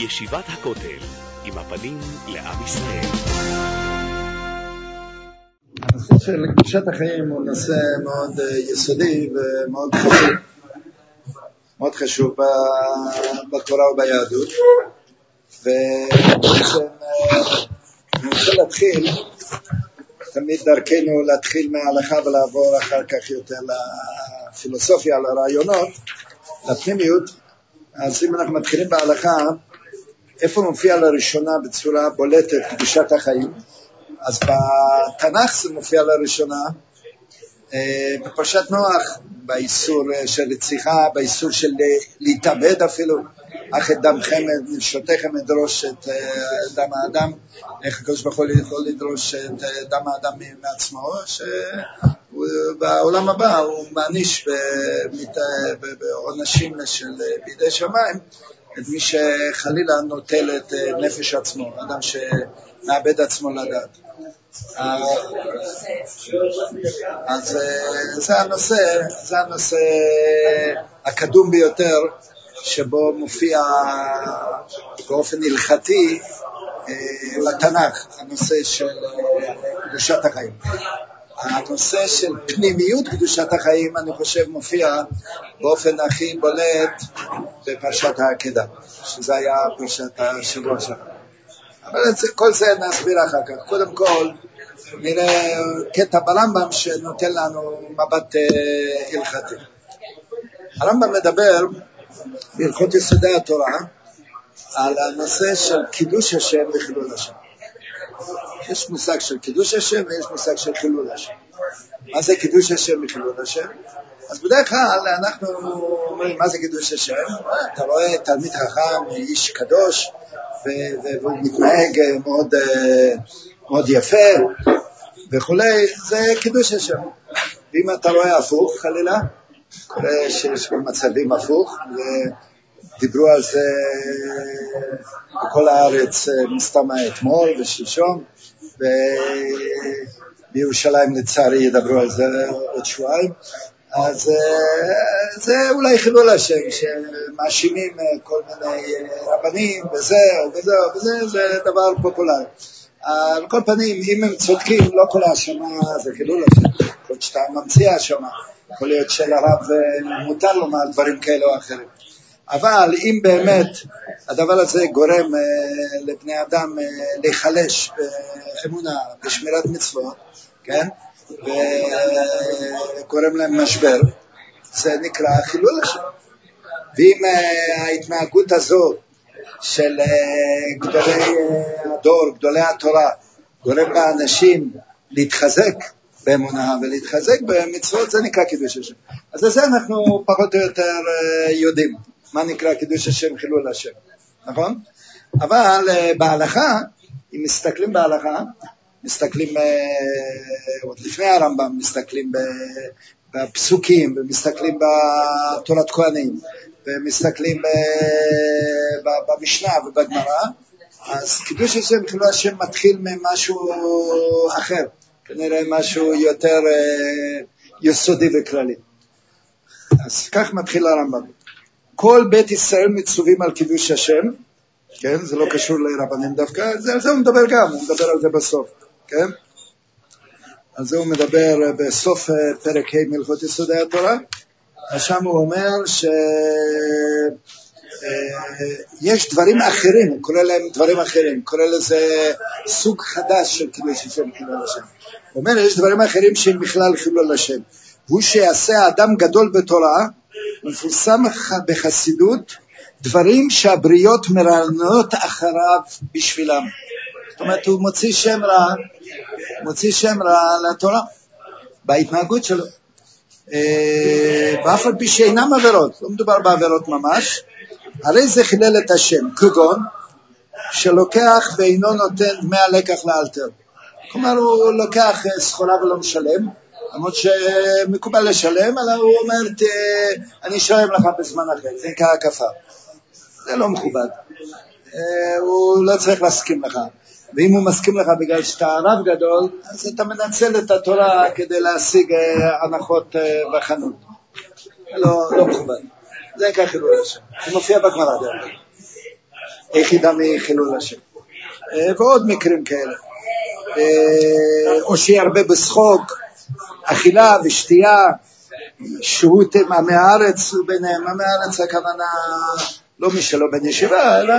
ישיבת הכותל, עם הפנים לעם ישראל. הנושא של קדושת החיים הוא נושא מאוד יסודי ומאוד חשוב. מאוד חשוב בתורה וביהדות. ובעצם אני רוצה להתחיל, תמיד דרכנו להתחיל מההלכה ולעבור אחר כך יותר לפילוסופיה, לרעיונות, לפנימיות. אז אם אנחנו מתחילים בהלכה, איפה מופיע לראשונה בצורה בולטת קדושת החיים? אז בתנ"ך זה מופיע לראשונה, בפרשת נוח, באיסור של רציחה, באיסור של להתאבד אפילו, אך את דמכם, נפשותיכם לדרוש את דם האדם, איך הקדוש ברוך הוא יכול לדרוש את דם האדם מעצמו, שבעולם הבא הוא מעניש בעונשים של בידי שמיים, את מי שחלילה נוטל את נפש עצמו, אדם שמאבד עצמו לדעת. אז זה הנושא הקדום ביותר שבו מופיע באופן הלכתי לתנ"ך, הנושא של קדושת החיים. הנושא של פנימיות קדושת החיים, אני חושב, מופיע באופן הכי בולט בפרשת העקדה, שזה היה פרשת השבוע שלנו. אבל כל זה נסביר אחר כך. קודם כל נראה קטע ברמב"ם שנותן לנו מבט הלכתי. הרמב"ם מדבר בהלכות יסודי התורה על הנושא של קידוש השם וחילול השם. יש מושג של קידוש השם ויש מושג של חילול השם. מה זה קידוש השם וחילול השם? אז בדרך כלל אנחנו אומרים מה זה קידוש השם? אתה רואה תלמיד חכם, איש קדוש, והוא מתנהג מאוד, מאוד יפה וכולי, זה קידוש השם. ואם אתה רואה הפוך חלילה, קורה שיש מצבים הפוך, ודיברו על זה בכל הארץ מסתמה אתמול ושלשום, ובירושלים לצערי ידברו על זה עוד שבועיים. אז זה אולי חילול השם, שמאשימים כל מיני רבנים וזה וזה וזה, זה דבר פופולרי. על כל פנים, אם הם צודקים, לא כל האשמה זה חילול השם. יכול להיות שאתה ממציא האשמה, יכול להיות שלרב מותר לומר דברים כאלה או אחרים. אבל אם באמת הדבר הזה גורם לבני אדם להיחלש באמונה, בשמירת מצוות, כן? וקוראים להם משבר, זה נקרא חילול השם. ואם ההתנהגות הזו של גדולי הדור, גדולי התורה, גורם לאנשים להתחזק באמונה ולהתחזק במצוות, זה נקרא קידוש השם. אז לזה אנחנו פחות או יותר יודעים מה נקרא קידוש השם, חילול השם, נכון? אבל בהלכה, אם מסתכלים בהלכה, מסתכלים עוד לפני הרמב"ם, מסתכלים בפסוקים, ומסתכלים בתורת כהנים, ומסתכלים במשנה ובגמרא, אז קידוש השם וחילול השם מתחיל ממשהו אחר, כנראה משהו יותר יסודי וכללי. אז כך מתחיל הרמב"ם. כל בית ישראל מצווים על קידוש השם, כן? זה לא קשור לרבנים דווקא, על זה הוא מדבר גם, הוא מדבר על זה בסוף. כן? על זה הוא מדבר בסוף פרק ה' מהלכות יסודי התורה. שם הוא אומר שיש דברים אחרים, הוא קורא להם דברים אחרים, קורא לזה סוג חדש של קידוש השם וחילול השם. הוא אומר יש דברים אחרים שהם בכלל חילול השם. הוא שיעשה אדם גדול בתורה, מפורסם בחסידות, דברים שהבריות מרעננות אחריו בשבילם. זאת אומרת, הוא מוציא שם רע לתורה, בהתנהגות שלו. באף על פי שאינם עבירות, לא מדובר בעבירות ממש, הרי זה חילל את השם, כגון שלוקח ואינו נותן דמי הלקח לאלתר. כלומר, הוא לוקח סחורה ולא משלם, למרות שמקובל לשלם, אלא הוא אומר, אני אשלם לך בזמן אחר, זה נקרא הקפה. זה לא מכובד. הוא לא צריך להסכים לך. ואם הוא מסכים לך בגלל שאתה רב גדול, אז אתה מנצל את התורה כדי להשיג הנחות בחנות. לא מכובד. זה נקרא חילול השם. זה מופיע בגמרא דרך. היחידה מחילול השם. ועוד מקרים כאלה. או שירבה בשחוק, אכילה ושתייה, שהות עמי הארץ וביניהם. עמי הארץ הכוונה לא מי שלא בן ישיבה, אלא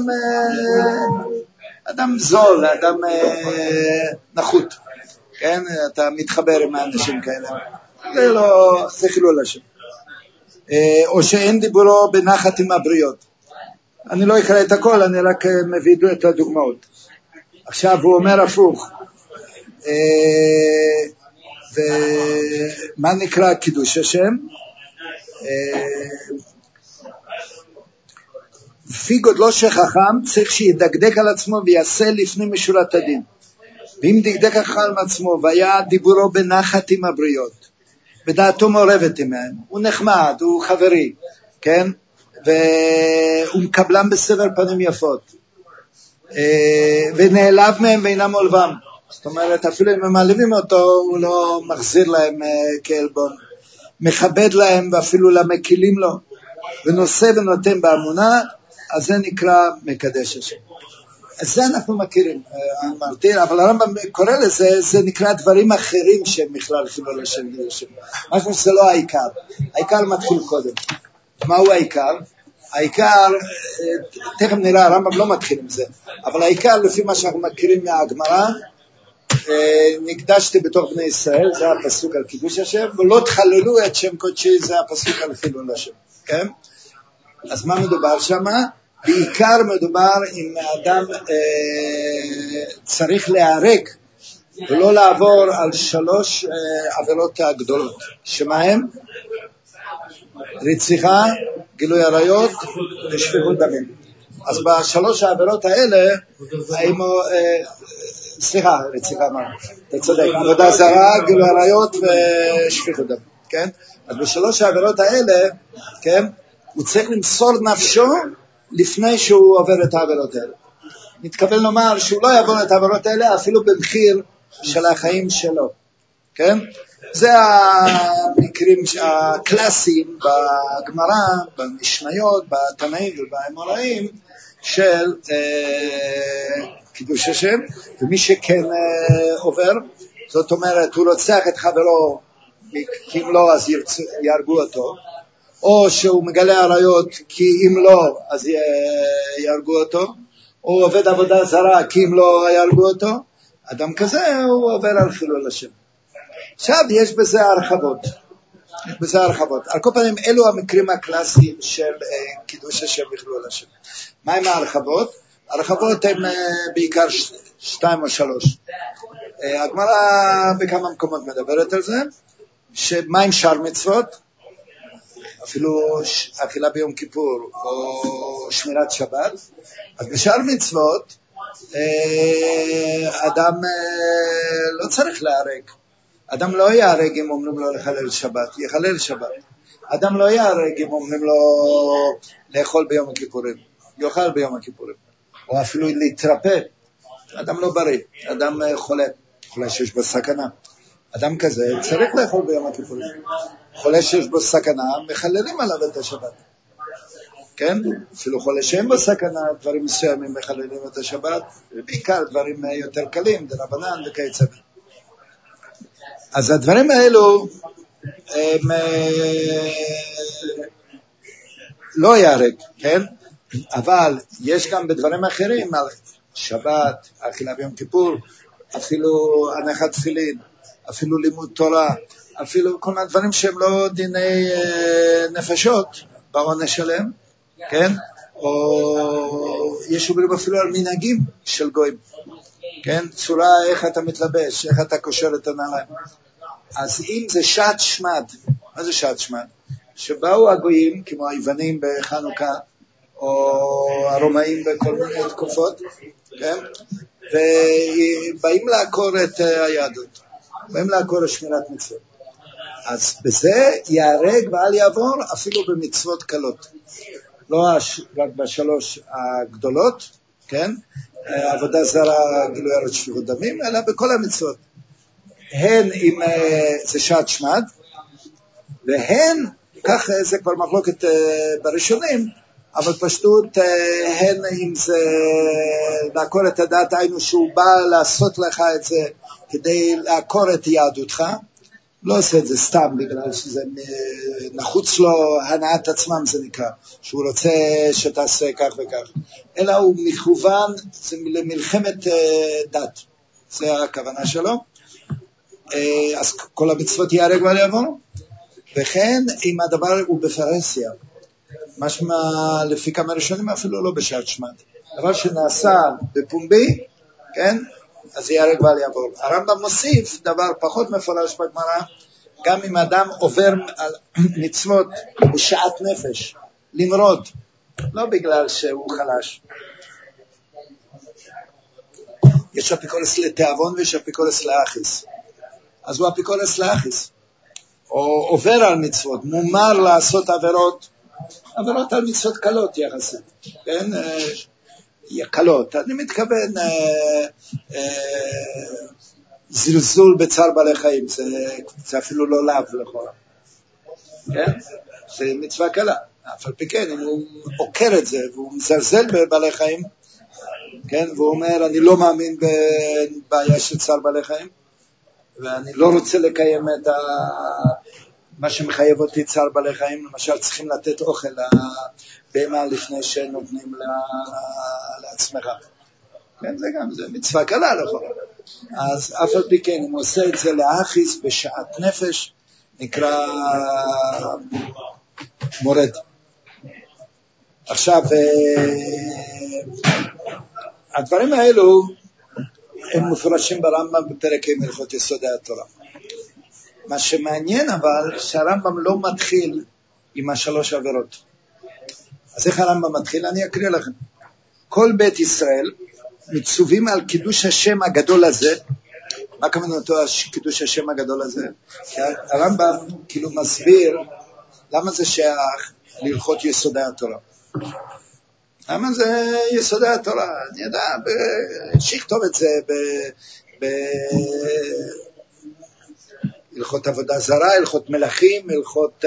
אדם זול, אדם נחות. כן? אתה מתחבר עם האנשים כאלה. זה חילול השם. או שאין דיבורו בנחת עם הבריות. אני לא אקרא את הכל, אני רק מביא את הדוגמאות. עכשיו הוא אומר הפוך. ומה נקרא קידוש השם? לפי גודלו של חכם צריך שידקדק על עצמו ויעשה לפני משורת הדין. ואם דקדק על עצמו והיה דיבורו בנחת עם הבריות, בדעתו מעורבת עמהם, הוא נחמד, הוא חברי, כן? והוא מקבלם בסבר פנים יפות, ונעלב מהם ואינם עולבם. זאת אומרת, אפילו אם הם מעליבים אותו, הוא לא מחזיר להם כעלבון, מכבד להם ואפילו למקילים לו, ונושא ונותן באמונה, אז זה נקרא מקדש השם. אז זה אנחנו מכירים, אמרתי, אבל הרמב"ם קורא לזה, זה נקרא דברים אחרים שהם בכלל חילול השם. משהו שזה לא העיקר, העיקר מתחיל קודם. מהו העיקר? העיקר, תכף נראה, הרמב"ם לא מתחיל עם זה, אבל העיקר לפי מה שאנחנו מכירים מהגמרא, נקדשתי בתוך בני ישראל, זה הפסוק על קידוש השם, ולא תחללו את שם קודשי, זה הפסוק על חילול השם. כן? אז מה מדובר שם? בעיקר מדובר אם האדם צריך להיהרג ולא לעבור על 3 עבירות הגדולות. שמה הם? רציחה, גילוי עריות ושפיכות דמים. אז ב3 העבירות האלה, רציחה, אתה צודק, עבודה זרה, גילוי עריות ושפיכות דמים. כן? אז ב3 העבירות האלה, כן? הוא צריך למסור נפשו לפני שהוא עובר את העבירות האלה. מתכוון לומר שהוא לא יעבור את העבירות האלה אפילו במחיר של החיים שלו. כן? זה המקרים הקלאסיים בגמרא, במשניות, בתנאים ובאמוראים של קידוש השם, ומי שכן עובר, זאת אומרת הוא רוצח את חברו, כי אם לא אז יהרגו אותו, או שהוא מגלה עריות כי אם לא אז יהרגו אותו, או עובד עבודה זרה כי אם לא יהרגו אותו, אדם כזה הוא עובר על חילול השם. עכשיו יש בזה הרחבות. על כל פנים אלו המקרים הקלאסיים של קידוש השם וחילול השם. מה עם ההרחבות? הרחבות הן בעיקר 2 או 3. הגמרא בכמה מקומות מדברת על זה, שמה עם שאר מצוות? אפילו אכילה ביום כיפור או שמירת שבת. אז בשאר מצוות אדם לא צריך להיהרג. אדם לא יהרג אם אומרים לו לחלל שבת, יחלל שבת. אדם לא יהרג אם אומרים לו לאכול ביום הכיפורים, יאכל ביום הכיפורים. או אפילו להתרפא. אדם לא בריא, אדם חולה שיש בו סכנה. אדם כזה צריך לאכול ביום הכיפורים. חולה שיש בו סכנה, מחללים עליו את השבת. כן? אפילו חולה שאין בו סכנה, דברים מסוימים מחללים את השבת, ובעיקר דברים יותר קלים, דרבנן וכיוצא בזה. אז הדברים האלו הם לא יהרג, כן? אבל יש גם בדברים אחרים, על שבת, אכילה ביום כיפור, אפילו הנחת תפילין, אפילו לימוד תורה, אפילו כל מיני דברים שהם לא דיני נפשות בעונש שלהם, כן? או יש אומרים אפילו על מנהגים של גויים, כן? צורה איך אתה מתלבש, איך אתה קושר את הנעליים. אז אם זה שעת שמד, מה זה שעת שמד? שבאו הגויים, כמו היוונים בחנוכה, או הרומאים בכל מיני תקופות, כן? ובאים לעקור את היהדות, באים לעקור את שמירת מצוות. אז בזה יהרג ואל יעבור אפילו במצוות קלות. לא רק ב3 הגדולות, כן? עבודה זרה, גילוי עריות שפיכות דמים, אלא בכל המצוות. הן אם זה שעת שמד, והן, כך זה כבר מחלוקת בראשונים, אבל פשטות הן אם זה לעקור את הדעת, היינו שהוא בא לעשות לך את זה כדי לעקור את יהדותך, לא עושה את זה סתם בגלל שזה נחוץ לו הנעת עצמם, זה נקרא, שהוא רוצה שתעשה כך וכך, אלא הוא מכוון למלחמת דת, זה הכוונה שלו. אז כל המצוות ייהרג ואל יעבור, וכן אם הדבר הוא בפרהסיה, משמע לפי כמה ראשונים אפילו לא בשעת שמד, דבר שנעשה בפומבי, כן, אז ייהרג ואל יעבור. הרמב"ם מוסיף דבר פחות מפורש בגמרא, גם אם אדם עובר על מצוות בשעת נפש, למרוד, לא בגלל שהוא חלש. יש אפיקורס לתיאבון ויש אפיקורס לאחיס, אז הוא אפיקורס לאחיס, או עובר על מצוות, מומר לעשות עבירות על מצוות קלות יחסית, כן, קלות, אני מתכוון זלזול בצער בעלי חיים, זה אפילו לא לאו לכאורה, כן, זה מצווה קלה, אף על פי כן, אם הוא עוקר את זה והוא מזלזל בבעלי חיים, כן, והוא אומר אני לא מאמין בבעיה של צער בעלי חיים, ואני לא רוצה לקיים את מה שמחייב אותי צער בעלי חיים, למשל צריכים לתת אוכל לבהמה לפני שנותנים לעצמך, כן, זה גם, זה מצווה קלה לכאורה. אז אף על פי כן, אם הוא עושה את זה לאחיס בשעת נפש, נקרא מורד. עכשיו, הדברים האלו הם מפורשים ברמב"ם בפרק ה' הלכות יסודי התורה. מה שמעניין אבל, שהרמב"ם לא מתחיל עם השלוש עבירות. אז איך הרמב"ם מתחיל? אני אקריא לכם. כל בית ישראל מצווים על קידוש השם הגדול הזה. מה כוונתו קידוש השם הגדול הזה? כי הרמב"ם כאילו מסביר למה זה שייך להלכות יסודי התורה. למה זה יסודי התורה? אני יודע, שיכתוב את זה בהלכות עבודה זרה, הלכות מלכים, הלכות...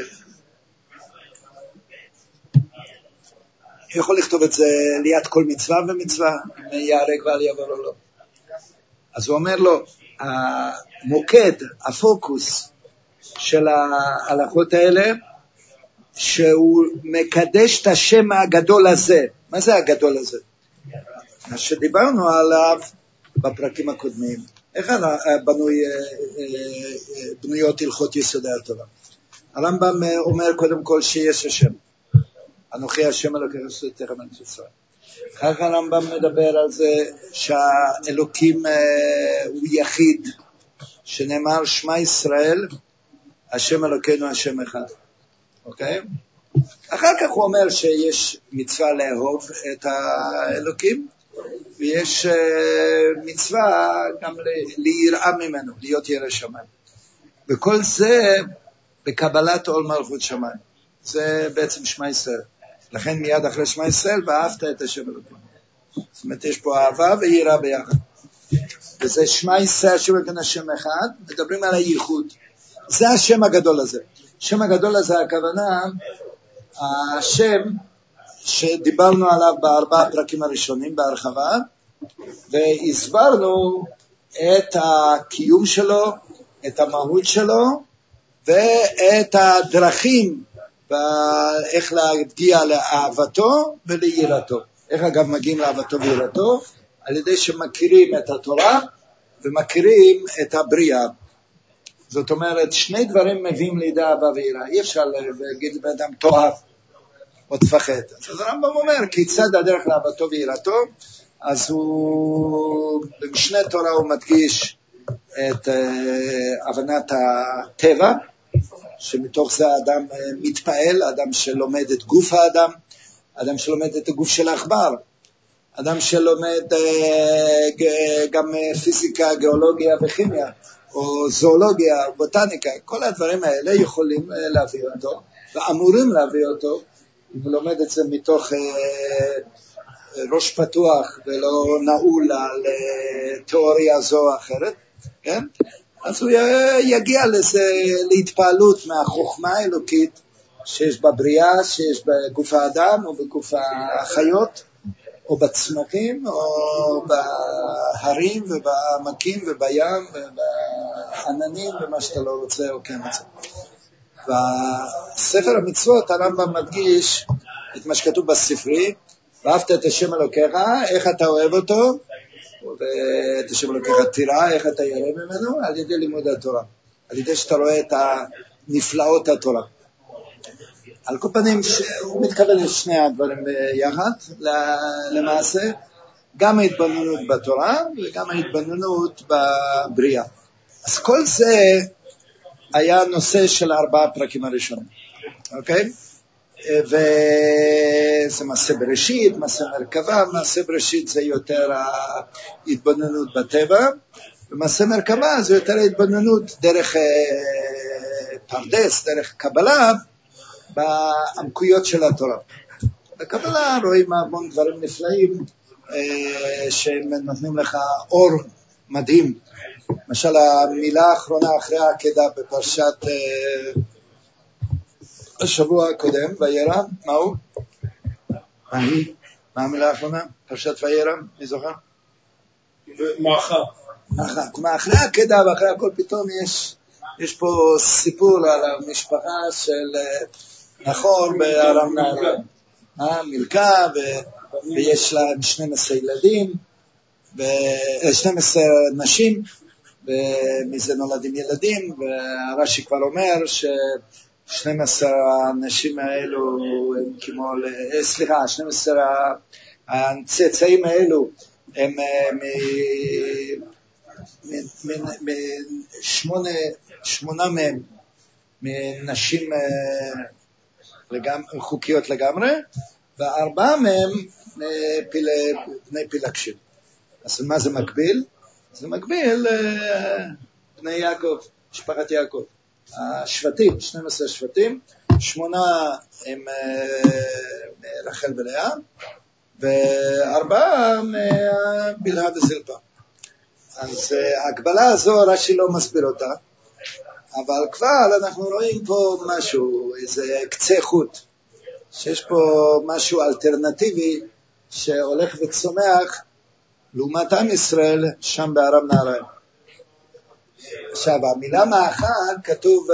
יכול לכתוב את זה ליד כל מצווה ומצווה, אם ייהרג ואל יעבור או לא. אז הוא אומר לו, המוקד, הפוקוס של ההלכות האלה, שהוא מקדש את השם הגדול הזה. מה זה הגדול הזה? מה שדיברנו עליו בפרקים הקודמים. איך בנויות הלכות יסודי התורה? הרמב"ם אומר קודם כל שיש השם. אנוכי השם אלוקי עשותיך מארץ ישראל. כך הרמב"ם מדבר על זה שהאלוקים הוא יחיד, שנאמר שמע ישראל, השם אלוקינו השם אחד. אוקיי? אחר כך הוא אומר שיש מצווה לאהוב את האלוקים, ויש מצווה גם ליראה ממנו, להיות ירא שמיים. וכל זה בקבלת עול מלכות שמיים. זה בעצם שמע ישראל. לכן מיד אחרי שמע ישראל, ואהבת את השם אלוקים. זאת אומרת, יש פה אהבה ויראה ביחד. וזה שמע ישראל, השם אלוקינו השם אחד, מדברים על הייחוד. זה השם הגדול הזה. השם הגדול הזה, הכוונה, השם שדיברנו עליו בארבעה הפרקים הראשונים בהרחבה, והסברנו את הקיום שלו, את המהות שלו, ואת הדרכים, ואיך להגיע לאהבתו וליראתו. איך אגב מגיעים לאהבתו ויראתו? על ידי שמכירים את התורה, ומכירים את הבריאה. זאת אומרת, שני דברים מביאים לידי אהבה ויראה. אי אפשר להגיד באדם תאהב או תפחד. אז הרמב"ם אומר, כיצד הדרך לאהבתו ויראתו? אז הוא, במשנה תורה הוא מדגיש את הבנת הטבע, שמתוך זה האדם מתפעל, אדם שלומד את גוף האדם, אדם שלומד את הגוף של העכבר, אדם שלומד גם פיזיקה, גיאולוגיה וכימיה, או זואולוגיה, או בוטניקה, כל הדברים האלה יכולים להביא אותו, ואמורים להביא אותו, אם הוא לומד את זה מתוך ראש פתוח, ולא נעול על תיאוריה זו או אחרת, כן? אז הוא יגיע לזה להתפעלות מהחוכמה האלוקית, שיש בבריאה, שיש בגוף האדם או בגוף החיות, או בצמחים, או בהרים ובעמקים ובים ובעננים ומה שאתה לא רוצה או כן רוצה. בספר המצוות הרמב"ם מדגיש את מה שכתוב בספרי, ואהבת את השם אלוקיך, איך אתה אוהב אותו, ואת השם אלוקיך תראה, איך אתה ירא ממנו, על ידי לימוד התורה, על ידי שאתה רואה את נפלאות התורה. על כל פנים, הוא מתכוון לשני הדברים יחד, למעשה, גם ההתבוננות בתורה וגם ההתבוננות בבריאה. אז כל זה היה נושא של 4 הפרקים הראשונים, אוקיי? וזה מעשה בראשית, מעשה מרכבה. מעשה בראשית זה יותר ההתבוננות בטבע, ומעשה מרכבה זה יותר ההתבוננות דרך פרדס, דרך קבלה, בעמקויות של התורה. בקבלה רואים המון דברים נפלאים שהם נותנים לך אור מדהים. למשל המילה האחרונה אחרי העקדה בפרשת השבוע הקודם, וירא, מהו? מה המילה האחרונה? פרשת וירא, מי זוכר? מאחר. כלומר אחרי העקדה ואחרי הכל פתאום יש פה סיפור על המשפחה של נחור בארם נהריים, מילכה, ויש לה 12 ילדים, 12 נשים, ומזה נולדים ילדים, והרש"י כבר אומר ש12 הנשים האלו הם כמו, 12 הצאצאים האלו הם שמונה מהם מנשים חוקיות לגמרי, ו4 מהם בני פילגשים. אז מה זה מקביל? זה מקביל בני יעקב, משפחת יעקב. השבטים, 12 שבטים, 8 הם רחל ולאה, ו4 בלהה וזלפה. אז ההגבלה הזו רש"י לא מסביר אותה, אבל כבר אנחנו רואים פה משהו, איזה קצה חוט, שיש פה משהו אלטרנטיבי שהולך וצומח לעומת עם ישראל שם בארם נהריים. עכשיו, המילה מאחר כתוב,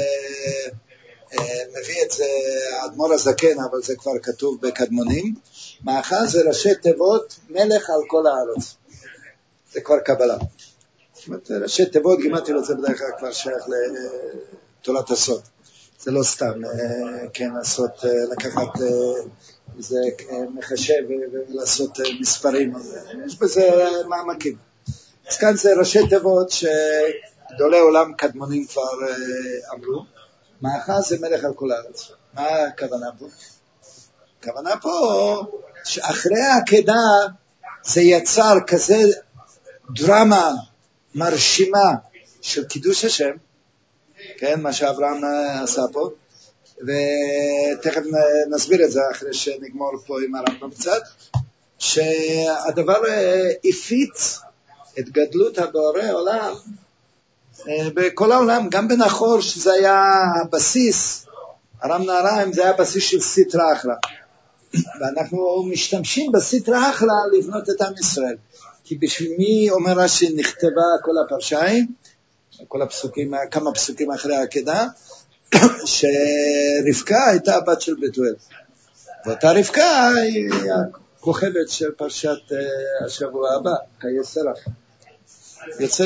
מביא את זה האדמו"ר הזקן, אבל זה כבר כתוב בקדמונים. מאחר זה ראשי תיבות מלך על כל הארץ. זה כבר קבלה. זאת אומרת, ראשי תיבות, גימטריל את זה בדרך כלל כבר שייך לתורת הסוד. זה לא סתם, כן, לעשות, לקחת איזה מחשב ולעשות מספרים. יש בזה מעמקים. אז כאן זה ראשי תיבות שגדולי עולם קדמונים כבר אמרו. מאחר זה מלך על כל הארץ. מה הכוונה פה? הכוונה פה שאחרי העקדה זה יצר כזה דרמה מרשימה של קידוש השם, כן, מה שאברהם עשה פה, ותכף נסביר את זה אחרי שנגמור פה עם הרמב"ם קצת, שהדבר הפיץ את גדלות הבורא עולם בכל העולם, גם בנחור שזה היה הבסיס, ארם נהריים זה היה הבסיס של סטרא אחרא, ואנחנו משתמשים בסטרא אחרא לבנות את עם ישראל, כי בשביל מי אומר רש"י נכתבה כל הפרשיים, כל הפסוקים, כמה פסוקים אחרי העקדה, שרבקה הייתה הבת של בתואל, ואותה רבקה היא הכוכבת של פרשת השבוע הבא, חיי שרח. יוצא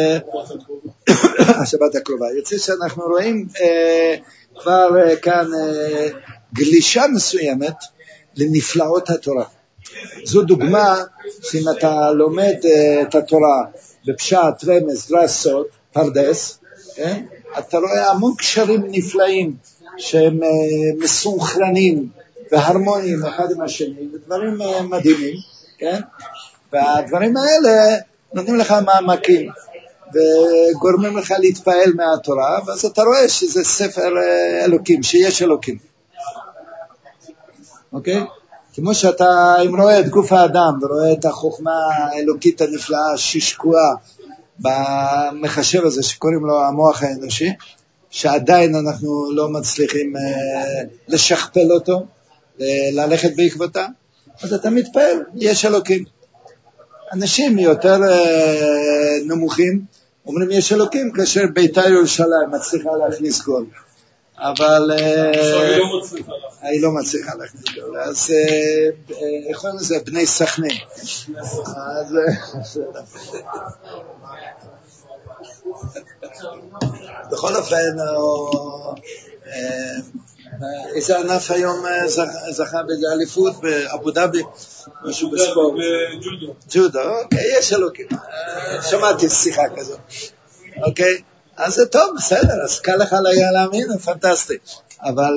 השבת הקרובה, יוצא שאנחנו רואים כבר כאן גלישה מסוימת לנפלאות התורה. זו דוגמה שאם אתה לומד את התורה בפשט, רמז, דרש, סוד, פרדס, אתה רואה המון קשרים נפלאים שהם מסונכרנים והרמוניים אחד עם השני, ודברים מדהימים, כן? והדברים האלה נותנים לך מעמקים וגורמים לך להתפעל מהתורה, ואז אתה רואה שזה ספר אלוקים, שיש אלוקים. אוקיי? כמו שאתה, אם רואה את גוף האדם ורואה את החוכמה האלוקית הנפלאה ששקועה במחשב הזה שקוראים לו המוח האנושי, שעדיין אנחנו לא מצליחים לשכפל אותו, ללכת בעקבותה, אז אתה מתפעל, יש אלוקים. אנשים יותר נמוכים אומרים יש אלוקים, כאשר ביתר ירושלים מצליחה להכניס גול, אבל היא לא מצליחה להכניס גול. אז איך קוראים לזה? בני סכנין. בכל אופן, איזה ענף היום זכה באליפות באבו דאבי? משהו בספורט. ג'ודו, אוקיי, יש אלוקים. שמעתי שיחה כזו. אוקיי, אז זה טוב, בסדר, אז קל לך להאמין, פנטסטי. אבל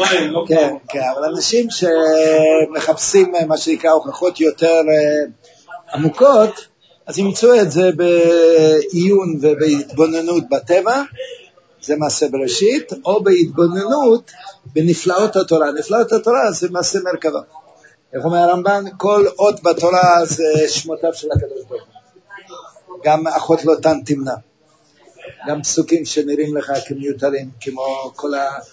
אנשים שמחפשים מה שנקרא הוכחות יותר עמוקות, אז ימצאו את זה בעיון ובהתבוננות בטבע, זה מעשה בראשית, או בהתבוננות בנפלאות התורה. נפלאות התורה זה מעשה מרכבה. איך אומר הרמב"ן? כל אות בתורה זה שמותיו של הקדוש ברוך הוא. גם אחות לא תן תמנע. גם פסוקים שנראים לך כמיותרים, כמו כל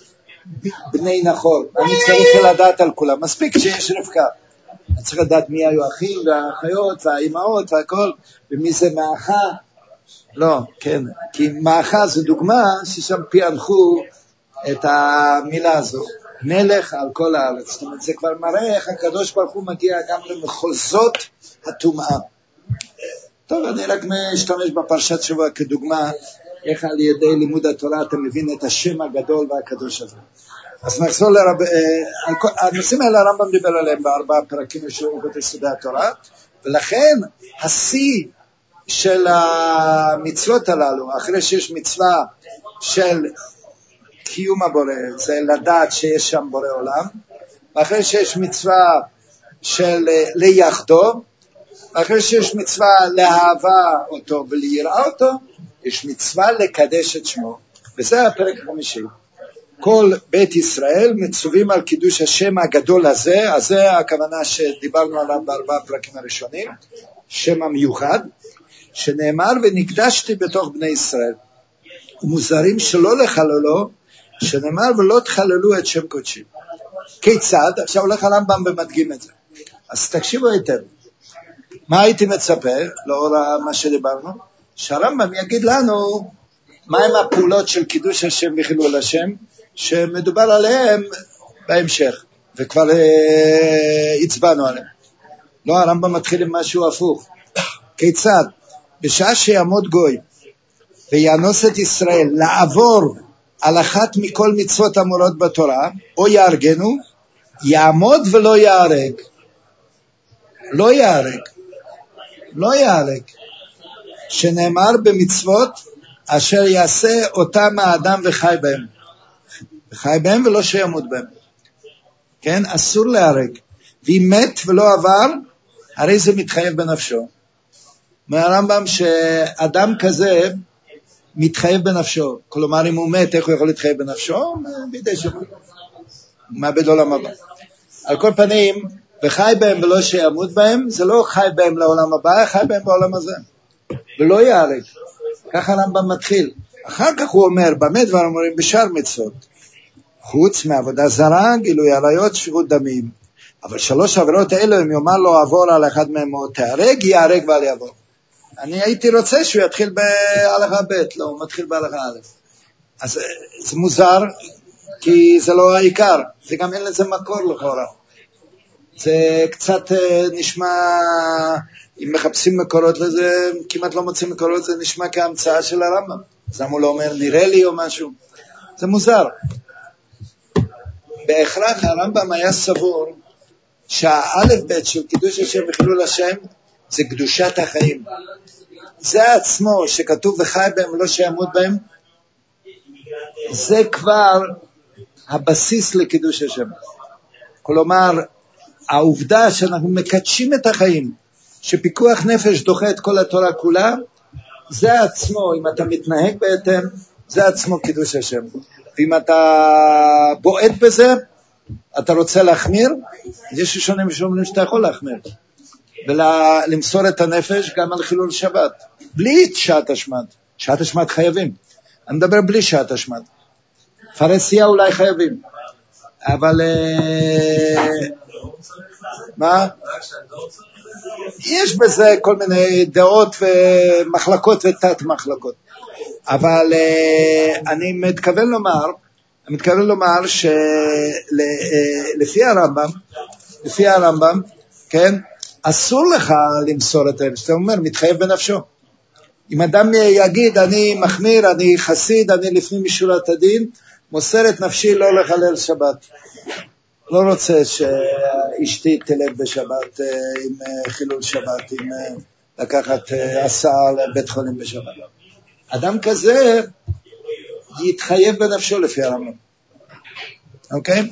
בני נחור. אני צריך לדעת על כולם. מספיק שיש רבקה. אני צריך לדעת מי היו האחים והאחיות והאימהות והכל, ומי זה מאחה. לא, כן, כי מאחה זו דוגמה ששם פיענחו את המילה הזו, מלך על כל הארץ. זאת אומרת, זה כבר מראה איך הקדוש ברוך הוא מגיע גם למחוזות הטומאה. טוב, אני רק משתמש בפרשת שבוע כדוגמה, איך על ידי לימוד התורה אתה מבין את השם הגדול והקדוש הזה. אז נחזור הנושאים האלה הרמב"ם דיבר עליהם בארבעה פרקים ראשונים ביסודי התורה, ולכן השיא של המצוות הללו, אחרי שיש מצווה של קיום הבורא, זה לדעת שיש שם בורא עולם, ואחרי שיש מצווה של ליחדו, ואחרי שיש מצווה לאהבה אותו וליראה אותו, יש מצווה לקדש את שמו, וזה הפרק החמישי. כל בית ישראל מצווים על קידוש השם הגדול הזה, אז זה הכוונה שדיברנו עליו בארבעה פרקים הראשונים, שם המיוחד, שנאמר ונקדשתי בתוך בני ישראל, ומוזרים שלא לחללו, שנאמר ולא תחללו את שם קודשי. כיצד? עכשיו הולך הרמב"ם ומדגים את זה. אז תקשיבו היטב. מה הייתי מצפה, לאור מה שדיברנו? שהרמב"ם יגיד לנו מהם הפעולות של קידוש השם וחילול השם, שמדובר עליהם בהמשך, וכבר הצבענו עליהם. לא, הרמב"ם מתחיל עם משהו הפוך. כיצד? בשעה שיעמוד גוי ויאנוס את ישראל לעבור על אחת מכל מצוות אמורות בתורה, או יארגנו, יעמוד ולא יהרג. לא יהרג. לא יהרג. שנאמר במצוות אשר יעשה אותם האדם וחי בהם. וחי בהם ולא שימות בהם. כן? אסור להרג. ואם מת ולא עבר, הרי זה מתחייב בנפשו. מהרמב"ם שאדם כזה מתחייב בנפשו. כלומר, אם הוא מת, איך הוא יכול להתחייב בנפשו? בידי שם. מאבד עולם הבא. על כל פנים, וחי בהם ולא שימות בהם, זה לא חי בהם לעולם הבא, חי בהם בעולם הזה. ולא יהרג. ככה הרמב"ם מתחיל. אחר כך הוא אומר, במה דבר אומרים בשאר מצוות? חוץ מעבודה זרה, גילוי עריות, שפיכות דמים. אבל שלוש עבירות האלה, אם יאמר לו עבור על אחד מהם או תהרג, יהרג ועל יעבור. אני הייתי רוצה שהוא יתחיל בהלכה ב', לא, הוא מתחיל בהלכה א'. אז זה מוזר, כי זה לא העיקר. זה גם אין לזה מקור לכאורה. זה קצת נשמע, אם מחפשים מקורות לזה, כמעט לא מוצאים מקורות, זה נשמע כהמצאה של הרמב"ם. אז למה הוא לא אומר נראה לי או משהו? זה מוזר. בהכרח הרמב"ם היה סבור שהאלף בית של קידוש השם וחילול השם זה קדושת החיים. זה עצמו שכתוב וחי בהם ולא שימות בהם, זה כבר הבסיס לקידוש השם. כלומר, העובדה שאנחנו מקדשים את החיים, שפיקוח נפש דוחה את כל התורה כולה, זה עצמו, אם אתה מתנהג בהתאם, זה עצמו קידוש השם. ואם אתה בועט בזה, אתה רוצה להחמיר, יש ראשונים שאומרים שאתה יכול להחמיר. ולמסור את הנפש גם על חילול שבת. בלי שעת השמד. שעת השמד חייבים. אני מדבר בלי שעת השמד. פרהסיה אולי חייבים, אבל מה? יש בזה כל מיני דעות ומחלקות ותת מחלקות, אבל אני מתכוון לומר לפי הרמב"ם, כן, אסור לך למסור את האלה, שאתה אומר, מתחייב בנפשו. אם אדם יגיד, אני מחמיר, אני חסיד, אני לפני משורת הדין, מוסר את נפשי לא לחלל שבת. לא רוצה שאשתי תלך בשבת עם חילול שבת, עם לקחת הסעה לבית חולים בשבת. אדם כזה יתחייב בנפשו לפי הרמב"ם. אוקיי?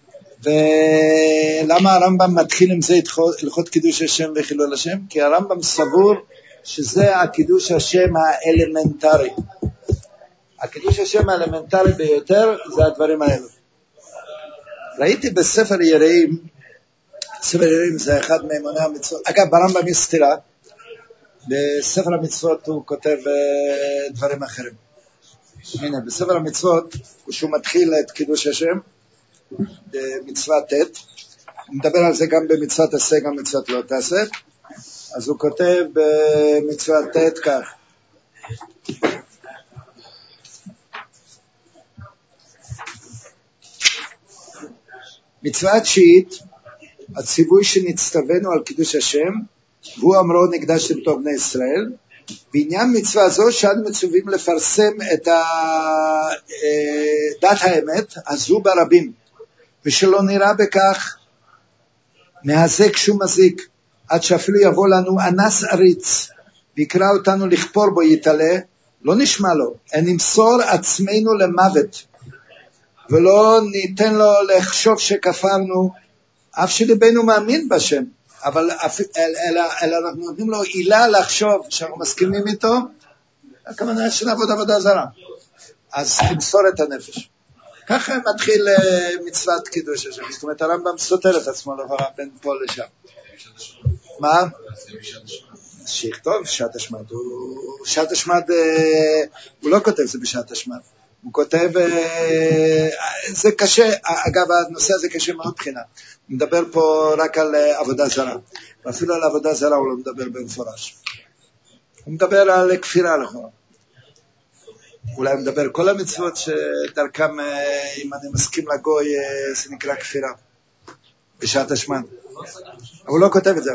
ולמה הרמב"ם מתחיל עם זה הלכות קידוש השם וחילול השם? כי הרמב"ם סבור שזה הקידוש השם האלמנטרי. הקידוש השם האלמנטרי ביותר זה הדברים האלו. ראיתי בספר יראים, ספר יראים זה אחד מאמוני המצוות, אגב ברמב"ם יש סתירה, בספר המצוות הוא כותב דברים אחרים. הנה, בספר המצוות, כשהוא מתחיל את קידוש השם, במצוות ת', הוא מדבר על זה גם במצוות עשה, גם במצוות לא תעשה, אז הוא כותב במצוות ת' כך, מצווה תשיעית, הציווי שנצטווינו על קידוש השם, והוא אמרו נקדשתם טוב בני ישראל, בעניין מצווה זו שאנו מצווים לפרסם את דת האמת הזו ברבים, ושלא נראה בכך מהזק שום מזיק, עד שאפילו יבוא לנו אנס עריץ, ויקרא אותנו לכפור בו יתעלה, לא נשמע לו, נמסור עצמנו למוות, ולא ניתן לו לחשוב שכפרנו, אף שלבנו מאמין בשם, אבל אלא אנחנו נותנים לו עילה לחשוב שאנחנו מסכימים איתו, הכוונה שנעבוד עבודה זרה, אז תמסור את הנפש. ככה מתחיל מצוות קידוש השם, זאת אומרת הרמב"ם סותר את עצמו לכאורה בין פה לשם. מה? שיכתוב שעת השמד, שעת השמד הוא לא כותב זה בשעת השמד, הוא כותב, זה קשה, אגב הנושא הזה קשה מאוד בחינה, הוא מדבר פה רק על עבודה זרה, ואפילו על עבודה זרה הוא לא מדבר במפורש, הוא מדבר על כפירה לכאורה, אולי הוא מדבר כל המצוות שדרכם, אם אני מסכים לגוי, זה נקרא כפירה, בשעת השמד, הוא לא כותב את זה.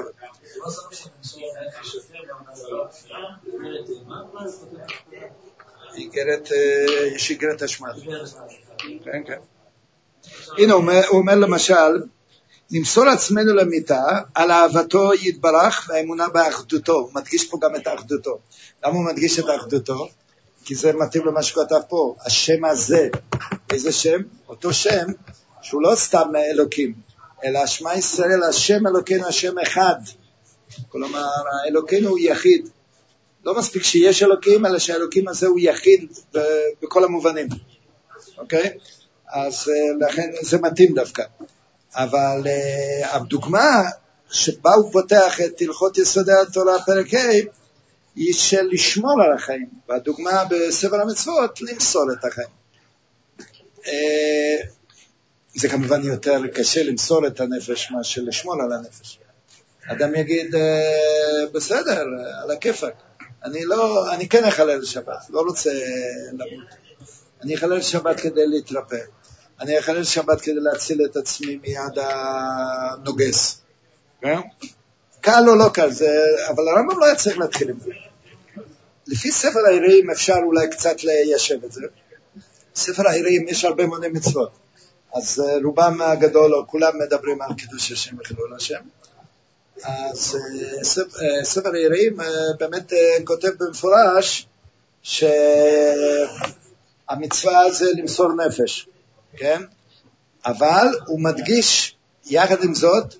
יש איגרת השמד. כן, כן. הנה הוא אומר למשל, נמסור עצמנו למיטה על אהבתו יתברך והאמונה באחדותו. הוא מדגיש פה גם את האחדותו. למה הוא מדגיש את האחדותו? כי זה מתאים למה שכתב פה, השם הזה. איזה שם? אותו שם שהוא לא סתם אלוקים, אלא שמע ישראל, השם אלוקינו, השם אחד. כלומר, האלוקינו הוא יחיד. לא מספיק שיש אלוקים, אלא שהאלוקים הזה הוא יחיד בכל המובנים. אוקיי? אז לכן זה מתאים דווקא. אבל הדוגמה שבה הוא פותח את הלכות יסודי התורה פרק ה' היא של לשמור על החיים. והדוגמה בספר המצוות, למסור את החיים. זה כמובן יותר קשה למסור את הנפש מאשר לשמור על הנפש. אדם יגיד, בסדר, על הכיפק. אני כן אחלל שבת, לא רוצה למות. אני אחלל שבת כדי להתרפא. אני אחלל שבת כדי להציל את עצמי מיד הנוגס. קל או לא קל, אבל הרמב"ם לא היה צריך להתחיל עם זה. לפי ספר היראים אפשר אולי קצת ליישב את זה. ספר היראים יש הרבה מוני מצוות. אז רובם הגדול או כולם מדברים על קידוש השם וחילול השם. אז ספר היראים באמת כותב במפורש שהמצווה זה למסור נפש, כן? אבל הוא מדגיש יחד עם זאת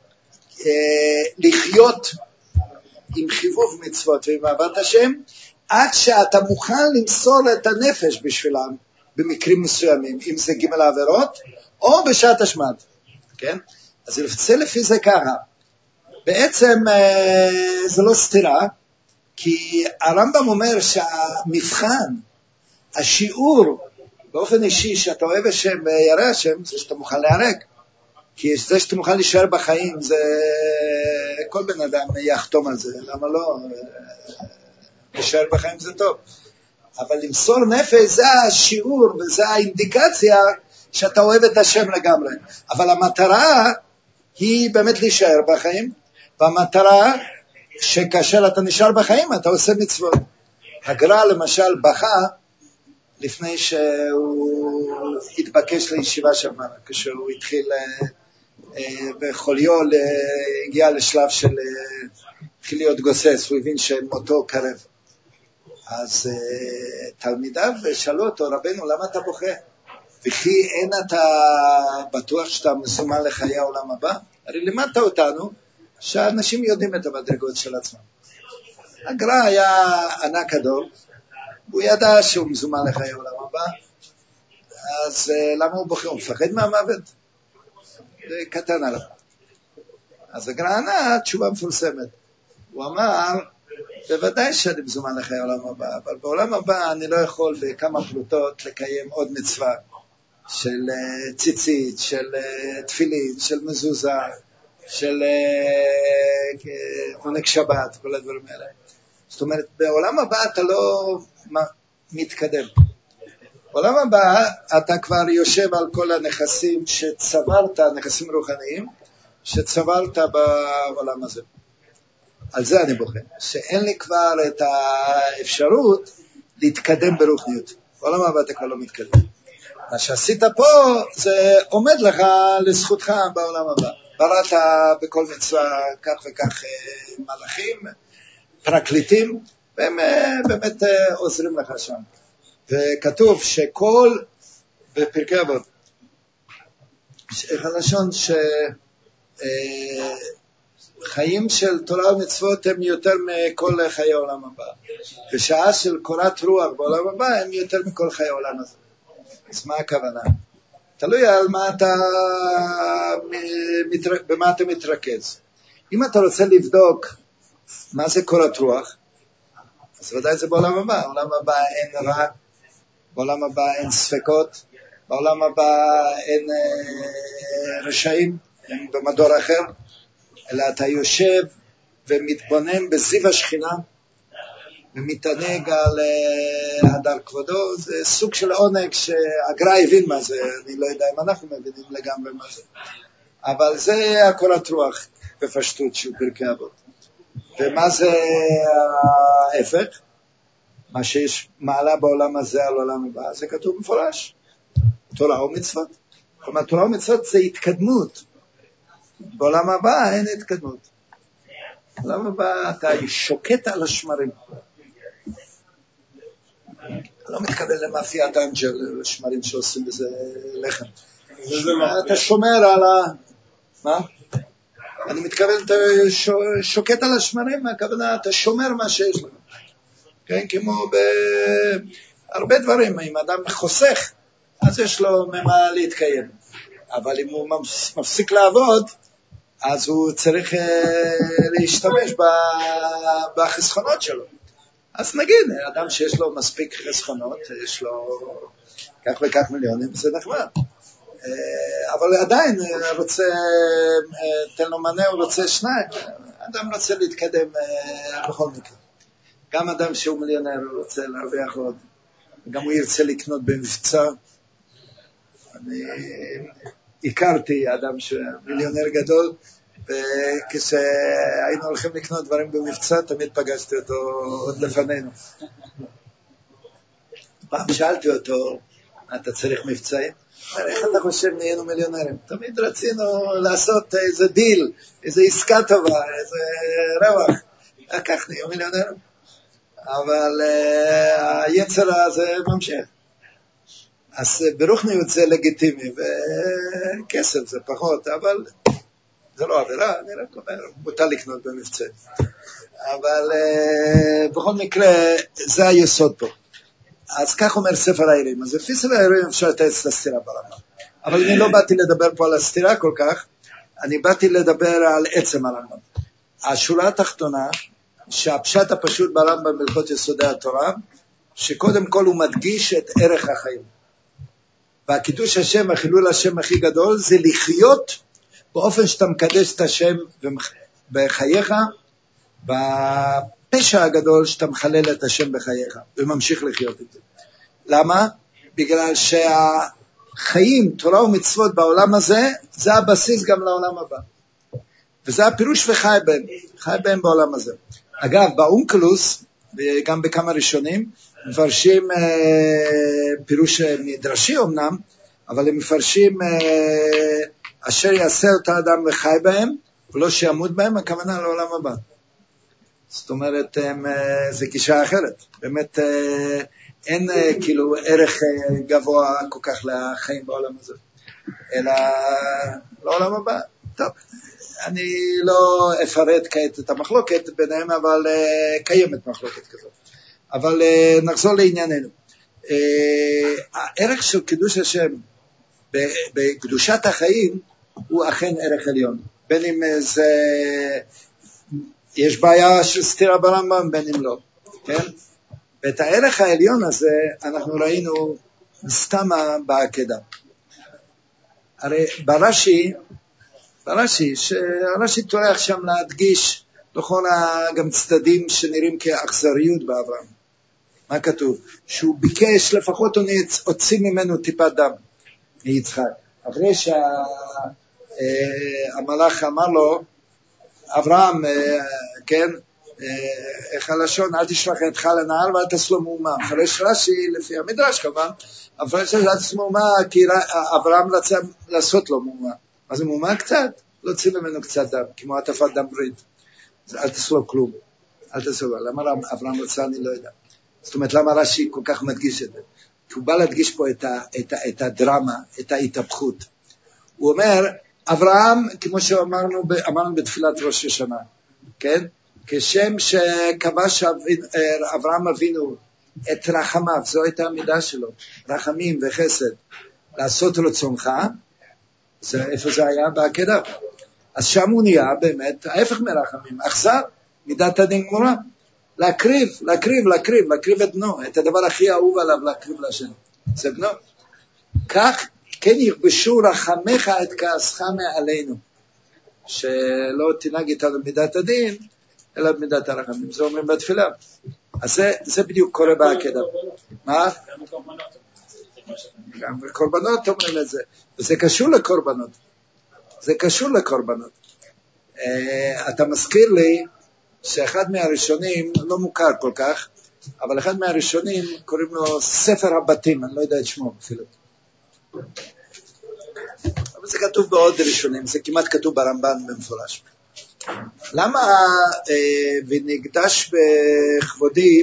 לחיות עם חיבוב מצוות ועם אהבת השם עד שאתה מוכן למסור את הנפש בשבילם במקרים מסוימים, אם זה ג' העבירות או בשעת השמד, כן? אז זה לפי זה ככה. בעצם זה לא סתירה, כי הרמב"ם אומר שהמבחן, השיעור באופן אישי, שאתה אוהב השם וירא השם, זה שאתה מוכן להיהרג. כי זה שאתה מוכן להישאר בחיים, זה כל בן אדם יחתום על זה. למה לא? להישאר בחיים זה טוב. אבל למסור נפש זה השיעור וזה האינדיקציה שאתה אוהב את השם לגמרי. אבל המטרה היא באמת להישאר בחיים, והמטרה שכאשר אתה נשאר בחיים אתה עושה מצוות. הגר"א למשל בכה לפני שהוא התבקש לישיבה שם, כשהוא התחיל בחוליו, הגיע לשלב של התחיל להיות גוסס, הוא הבין שמותו קרב. אז תלמידיו שאלו אותו, רבנו, למה אתה בוכה? וכי אין אתה בטוח שאתה מסומן לחיי העולם הבא? הרי לימדת אותנו שהאנשים יודעים את המדרגות של עצמם. הגר"א היה ענק גדול, הוא ידע שהוא מזומן לחיי העולם הבא, אז למה הוא בוכה? הוא מפחד מהמוות? זה קטן עליו. אז הגר"א ענה תשובה מפורסמת. הוא אמר, בוודאי שאני מזומן לחיי העולם הבא, אבל בעולם הבא אני לא יכול בכמה פלוטות לקיים עוד מצווה של ציצית, של תפילין, של מזוזה, של עונג שבת, כל הדברים האלה. זאת אומרת, בעולם הבא אתה לא מתקדם. בעולם הבא אתה כבר יושב על כל הנכסים שצברת, נכסים רוחניים, שצברת בעולם הזה. על זה אני בוחן, שאין לי כבר את האפשרות להתקדם ברוחניות. בעולם הבא אתה כבר לא מתקדם. מה שעשית פה זה עומד לך לזכותך בעולם הבא. בראת בכל מצווה כך וכך מלאכים, פרקליטים, והם באמת עוזרים לך שם. וכתוב שכל, בפרקי אבות, הלשון שחיים של תורה ומצוות הם יותר מכל חיי העולם הבא, ושעה של קורת רוח בעולם הבא הם יותר מכל חיי העולם הזה. אז מה הכוונה? תלוי על מה במה אתה מתרכז. אם אתה רוצה לבדוק מה זה קורת רוח, אז ודאי זה בעולם הבא. בעולם הבא אין רע, בעולם הבא אין ספקות, בעולם הבא אין רשעים, אין במדור אחר, אלא אתה יושב ומתבונן בזיו השכינה, ומתענג על הדר כבודו. זה סוג של עונג שהגר"א הבין מה זה, אני לא יודע אם אנחנו מבינים לגמרי מה זה. אבל זה הקורת רוח בפשטות של פרקי אבות. ומה זה ההפך? מה שיש מעלה בעולם הזה על העולם הבא, זה כתוב מפורש. תורה ומצוות. כלומר, תורה ומצוות זה התקדמות. בעולם הבא אין התקדמות. בעולם הבא אתה שוקט על השמרים. לא מתקבל למאפיית אנג'ל, שמרים שעושים בזה לחם. אתה שומר על מה? אני מתכוון, אתה שוקט על השמרים, הכוונה, אתה שומר מה שיש לך. כן, כמו בהרבה דברים, אם אדם חוסך, אז יש לו ממה להתקיים. אבל אם הוא מפסיק לעבוד, אז הוא צריך להשתמש בחסכונות שלו. אז נגיד, אדם שיש לו מספיק חסכונות, יש לו כך וכך מיליונים, זה נחמד. אבל עדיין רוצה, תן לו מנה, הוא רוצה שניים. אדם רוצה להתקדם בכל מקרה. גם אדם שהוא מיליונר, הוא רוצה להרוויח עוד. גם הוא ירצה לקנות במבצע. אני הכרתי אדם שמיליונר גדול, וכשהיינו הולכים לקנות דברים במבצע, תמיד פגשתי אותו עוד לפנינו. פעם שאלתי אותו, אתה צריך מבצעים? איך אתה חושב נהיינו מיליונרים? תמיד רצינו לעשות איזה דיל, איזה עסקה טובה, איזה רווח. כך נהיו מיליונרים. אבל היצר הזה ממשיך. אז ברוחניות זה לגיטימי, וכסף זה פחות, אבל זה לא עבירה, אני רק אומר, מותר לקנות במבצע. אבל בכל מקרה, זה היסוד פה. אז כך אומר ספר האירים. אז לפי ספר האירים אפשר לתת את הסתירה ברמה. אבל אני לא באתי לדבר פה על הסתירה כל כך, אני באתי לדבר על עצם הרמב"ם. השורה התחתונה, שהפשט הפשוט ברמב"ם בהלכות יסודי התורה, שקודם כל הוא מדגיש את ערך החיים. והקידוש השם, החילול השם הכי גדול, זה לחיות באופן שאתה מקדש את השם בחייך, בפשע הגדול שאתה מחלל את השם בחייך, וממשיך לחיות את זה. למה? בגלל שהחיים, תורה ומצוות בעולם הזה, זה הבסיס גם לעולם הבא. וזה הפירוש וחי בהם, חי בהם בעולם הזה. אגב, באונקלוס, וגם בכמה ראשונים, מפרשים פירוש מדרשי אמנם, אבל הם מפרשים אשר יעשה אותה אדם וחי בהם, ולא שימות בהם, הכוונה לעולם הבא. זאת אומרת, זה גישה אחרת. באמת אין כאילו ערך גבוה כל כך לחיים בעולם הזה, אלא לעולם הבא. טוב, אני לא אפרט כעת את המחלוקת ביניהם, אבל קיימת מחלוקת כזאת. אבל נחזור לענייננו. הערך של קידוש השם בקדושת החיים הוא אכן ערך עליון. בין אם זה, יש בעיה של סתירה ברמב"ם, בין אם לא. כן? ואת הערך העליון הזה אנחנו ראינו סתם בעקדה. הרי הרש"י טורח שם להדגיש לכל גם צדדים שנראים כאכזריות באברהם. מה כתוב? שהוא ביקש לפחות הוציא ממנו טיפת דם מיצחק. אחרי שהמלאך אמר לו, אברהם, כן, איך הלשון, אל תשלח ידך לנהר ואל תעשה לו מהומה. אחרי שרש"י, לפי המדרש כמובן, אחרי שאל תעשה מהומה, כי אברהם רצה לעשות לו מהומה. מה זה מהומה? קצת. להוציא ממנו קצת דם, כמו עטפת דם ברית. אל תעשה לו כלום. אל תעשה לו. למה אברהם רצה? אני לא יודע. זאת אומרת, למה רש"י כל כך מדגיש את זה? כי הוא בא להדגיש פה את הדרמה, את ההתהפכות. הוא אומר, אברהם, כמו שאמרנו בתפילת ראש השנה, כן? כשם שכבש אברהם אבינו את רחמיו, זו הייתה המידה שלו, רחמים וחסד, לעשות רצונך, איפה זה היה? בעקדה. אז שם הוא נהיה באמת ההפך מרחמים, אכזר, מידת הדין גמורה. להקריב את בנו, את הדבר הכי אהוב עליו להקריב להשם, זה בנו. כך כן יכבשו רחמך את כעסך מעלינו, שלא תנהג איתנו מידת הדין, אלא מידת הרחמים, זה אומרים בתפילה. אז זה בדיוק קורה בעקדה. מה? גם בקורבנות אומרים את זה, וזה קשור לקורבנות. אתה מזכיר לי שאחד מהראשונים, לא מוכר כל כך, אבל אחד מהראשונים קוראים לו ספר הבתים, אני לא יודע את שמו אפילו. אבל זה כתוב בעוד ראשונים, זה כמעט כתוב ברמב"ן במפורש. למה ונקדש בכבודי,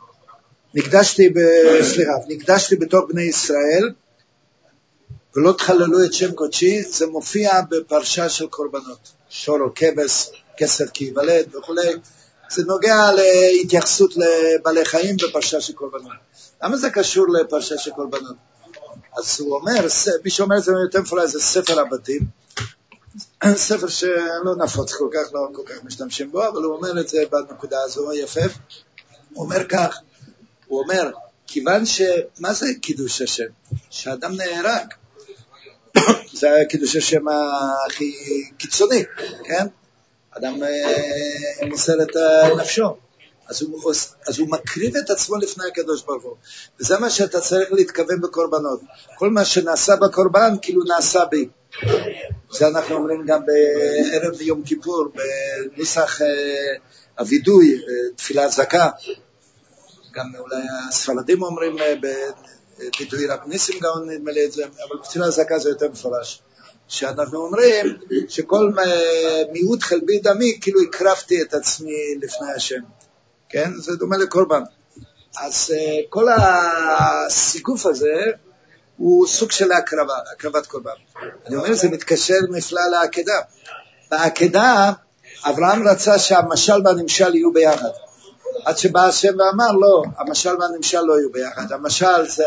נקדשתי בתור בני ישראל, ולא תחללו את שם קודשי, זה מופיע בפרשה של קורבנות, שור או כבש, כסר כי ייוולד וכו'. זה נוגע להתייחסות לבעלי חיים בפרשה של קורבנות. למה זה קשור לפרשה של קורבנות? אז הוא אומר, מי שאומר את זה יותר מפורש, זה ספר הבתים, ספר שלא נפוץ כל כך, לא כל כך משתמשים בו, אבל הוא אומר את זה בנקודה הזו יפף. הוא אומר כך, הוא אומר, כיוון מה זה קידוש השם? שאדם נהרג. זה קידוש השם הכי קיצוני, כן? אדם מוסר את נפשו. אז הוא מקריב את עצמו לפני הקדוש ברוך הוא. וזה מה שאתה צריך להתכוון בקורבנות. כל מה שנעשה בקורבן, כאילו נעשה בי. זה אנחנו אומרים גם בערב יום כיפור, בנוסח הווידוי, תפילת זכה. גם אולי הספרדים אומרים בביטוי רב ניסים גאון נדמה לי את זה, אבל בתפילת זכה זה יותר מפורש. שאנחנו אומרים שכל מיעוט חלבי דמי, כאילו הקרבתי את עצמי לפני השם. כן? זה דומה לקורבן. אז כל הסיגוף הזה הוא סוג של הקרבת קורבן. אני אומר, זה מתקשר נפלא לעקדה. בעקדה, אברהם רצה שהמשל והנמשל יהיו ביחד. עד שבא השם ואמר, לא, המשל והנמשל לא יהיו ביחד. המשל זה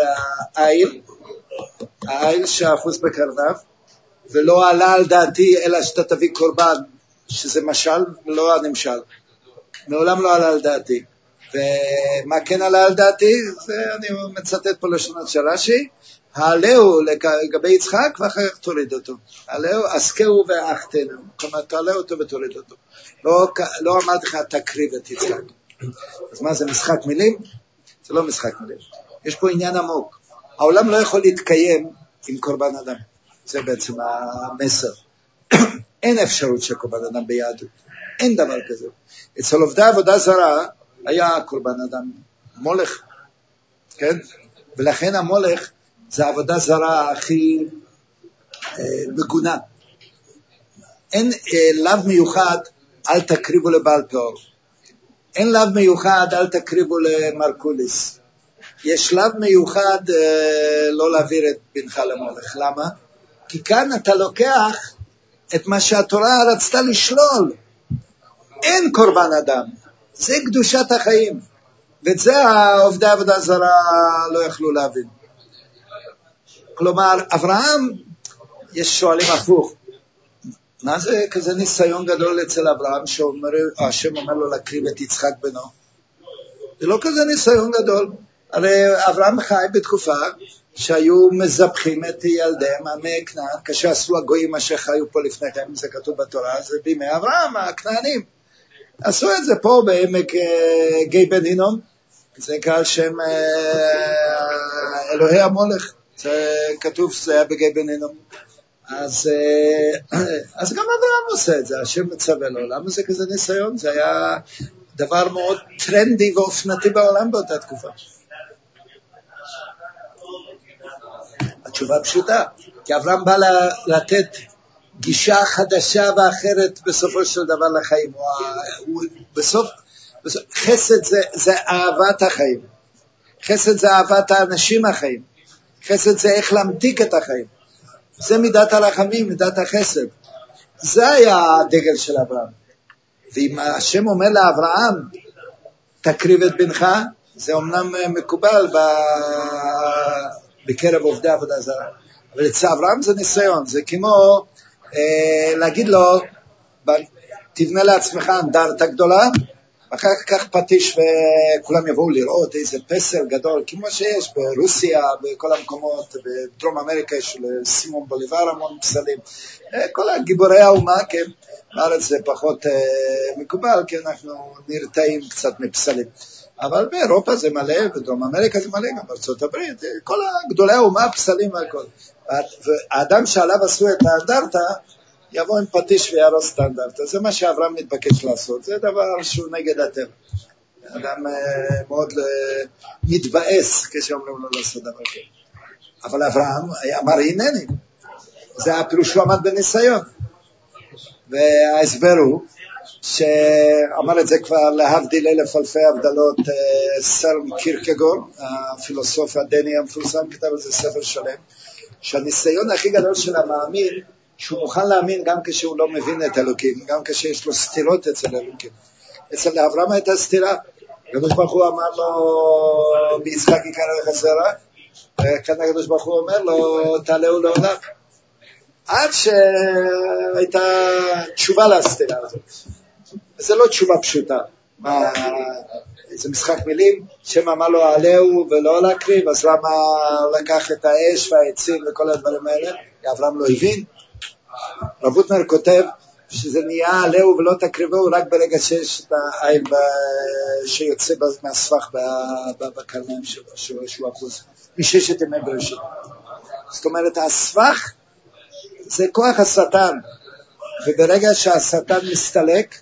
העיל שאחוז בקרניו, ולא עלה על דעתי אלא שאתה תביא קורבן, שזה משל ולא הנמשל. מעולם לא עלה על דעתי. ומה כן עלה על דעתי? זה אני מצטט פה לשונות של רש"י, העלהו לגבי יצחק ואחר כך תוריד אותו. העלהו עסקהו ואחתנו, כלומר תעלה אותו ותוריד אותו. לא אמרתי לך תקריב את יצחק. אז מה זה, משחק מילים? זה לא משחק מילים. יש פה עניין עמוק. העולם לא יכול להתקיים עם קורבן אדם. זה בעצם המסר. אין אפשרות של קורבן אדם ביהדות. אין דבר כזה. אצל עובדי עבודה זרה היה קורבן אדם מולך. כן? ולכן המולך זה עבודה זרה הכי מגונה. אין לאו מיוחד, אל תקריבו לבעל פאור. אין לאו מיוחד, אל תקריבו למרקוליס. יש לאו מיוחד לא להעביר את בנך למולך. למה? כי כאן אתה לוקח את מה שהתורה רצתה לשלול. אין קורבן אדם. זה קדושת החיים. ואת זה העובדי עבודה זרה לא יכלו להבין. כלומר, אברהם, יש שואלים הפוך. מה זה כזה ניסיון גדול אצל אברהם, שהשם אומר לו להקריב את יצחק בנו? זה לא כזה ניסיון גדול. הרי אברהם חי בתקופה שהיו מזבחים את ילדיהם, עמי כנען, כאשר עשו הגויים אשר חיו פה לפני כן, זה כתוב בתורה, זה בימי אברהם, הכנענים. עשו את זה פה בעמק גיא בן הינום, זה נקרא שם אלוהי המולך, זה כתוב שזה היה בגיא בן הינום. אז גם אברהם עושה את זה, השם מצווה לו. למה זה כזה ניסיון? זה היה דבר מאוד טרנדי ואופנתי בעולם באותה תקופה. התשובה פשוטה, כי אברהם בא לתת גישה חדשה ואחרת בסופו של דבר לחיים. בסוף חסד זה אהבת החיים, חסד זה אהבת האנשים החיים, חסד זה איך להמתיק את החיים. זה מידת הרחמים, מידת החסד. זה היה הדגל של אברהם. ואם השם אומר לאברהם, תקריב את בנך, זה אומנם מקובל בקרב עובדי עבודה זרה. אבל אצל אברהם זה ניסיון, זה כמו להגיד לו, תבנה לעצמך אנדרטה גדולה, אחר כך פטיש וכולם יבואו לראות איזה פסל גדול, כמו שיש ברוסיה, בכל המקומות, בדרום אמריקה יש לסימון בוליבר המון פסלים. כל הגיבורי האומה, כן, בארץ זה פחות מקובל, כי אנחנו נרתעים קצת מפסלים. אבל באירופה זה מלא, בדרום אמריקה זה מלא, גם בארצות הברית, כל הגדולי האומה, פסלים והכל. והאדם שעליו עשו את האנדרטה, יבוא עם פטיש וירוס סטנדרט. זה מה שאברהם מתבקש לעשות. זה דבר שהוא נגד הטבע. אדם מאוד מתבאס כשאומרים לו לעשות דבר כזה. אבל אברהם אמר הנני. זה הפירוש שהוא עמד בניסיון. וההסבר הוא שאמר את זה כבר להבדיל אלף אלפי הבדלות סרן קירקגור, הפילוסוף הדני המפורסם, כתב על זה ספר שלם, שהניסיון הכי גדול של המאמין שהוא מוכן להאמין גם כשהוא לא מבין את אלוקים, גם כשיש לו סתירות אצל אלוקים. אצל אברהם הייתה סתירה, הקדוש ברוך הוא אמר לו, ביצחק יקרא לך זרע, וכאן הקדוש ברוך הוא אומר לו, תעלהו לעולם. עד שהייתה תשובה לסתירה הזאת. וזה לא תשובה פשוטה. זה משחק מילים, שם אמר לו עלהו ולא להקריב, אז למה לקח את האש והעצים וכל הדברים האלה? אברהם לא הבין. רב הוטנר כותב שזה נהיה עלהו ולא תקריבו רק ברגע שיש את העיל שיוצא מהספח בקרניים שלו, שהוא אחוז, מששת ימי בראשית. זאת אומרת, הספח זה כוח השטן, וברגע שהשטן מסתלק,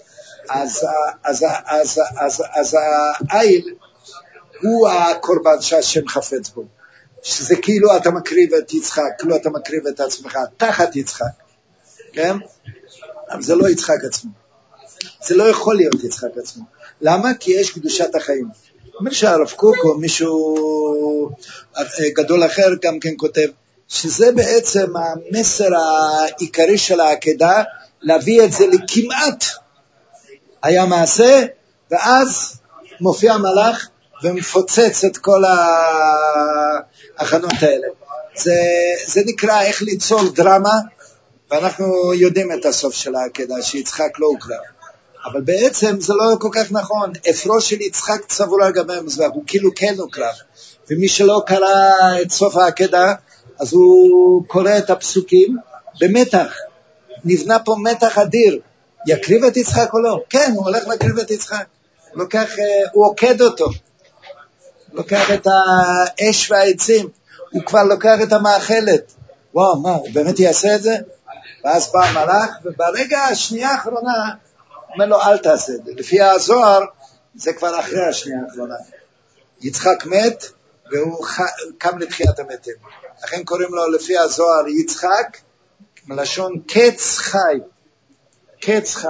אז העיל הוא הקורבן שהשם חפץ בו. שזה כאילו אתה מקריב את יצחק, כאילו אתה מקריב את עצמך, תחת יצחק, כן? אבל זה לא יצחק עצמו. זה לא יכול להיות יצחק עצמו. למה? כי יש קדושת החיים. אומר שהרב קוק או מישהו גדול אחר גם כן כותב, שזה בעצם המסר העיקרי של העקדה, להביא את זה לכמעט היה מעשה, ואז מופיע מלאך, ומפוצץ את כל ההכנות האלה. זה נקרא איך ליצור דרמה, ואנחנו יודעים את הסוף של העקדה, שיצחק לא הוקרב. אבל בעצם זה לא כל כך נכון. אפרו של יצחק צבור על גבי המזבח, הוא כאילו כן הוקרב. ומי שלא קרא את סוף העקדה, אז הוא קורא את הפסוקים במתח. נבנה פה מתח אדיר. יקריב את יצחק או לא? כן, הוא הולך להקריב את יצחק. הוא עוקד אותו. לוקח את האש והעצים. הוא כבר לוקח את המאכלת. וואו, מה, הוא באמת יעשה את זה? ואז בא המלאך, וברגע השנייה האחרונה, אומר לו, אל תעשה את זה. לפי הזוהר, זה כבר אחרי השנייה האחרונה. יצחק מת, והוא קם לתחיית המתים. לכן קוראים לו לפי הזוהר יצחק, מלשון קץ חי. קץ חי.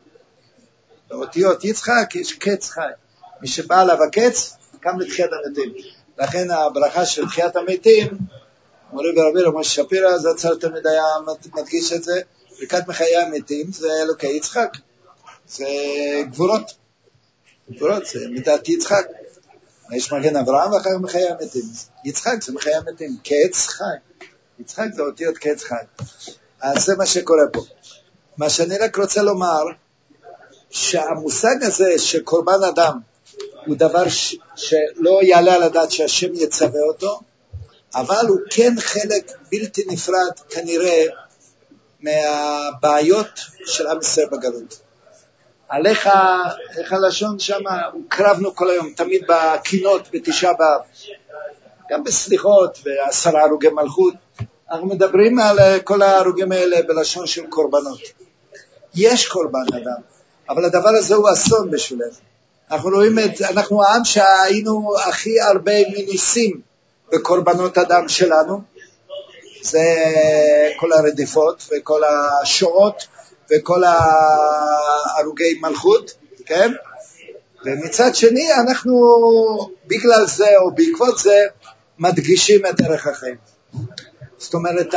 באותיות יצחק יש קץ חי. מי שבא עליו הקץ, קם לתחיית המתים. לכן הברכה של תחיית המתים, מורי ורבי משה שפירא, זצ"ל תמיד היה מדגיש את זה, ברכת מחיי המתים, זה אלוקי יצחק. זה גבורות. גבורות, זה מידת יצחק. יש מגן אברהם ואחר מחיי המתים. יצחק זה מחיי המתים. קץ חי. יצחק זה אותיות קץ חי. אז זה מה שקורה פה. מה שאני רק רוצה לומר, שהמושג הזה שקורבן אדם, הוא דבר שלא יעלה על הדעת שהשם יצווה אותו, אבל הוא כן חלק בלתי נפרד כנראה מהבעיות של עם ישראל בגלות. עליך, איך הלשון שם, קרבנו כל היום, תמיד בקינות, בתשעה באב, גם בסליחות ו10 הרוגי מלכות, אנחנו מדברים על כל ההרוגים האלה בלשון של קורבנות. יש קורבן אדם, אבל הדבר הזה הוא אסון בשבילנו. אנחנו רואים אנחנו העם שהיינו הכי הרבה מניסים בקורבנות אדם שלנו, זה כל הרדיפות וכל השואות וכל ההרוגי מלכות, כן? ומצד שני אנחנו בגלל זה או בעקבות זה מדגישים את ערך החיים. זאת אומרת,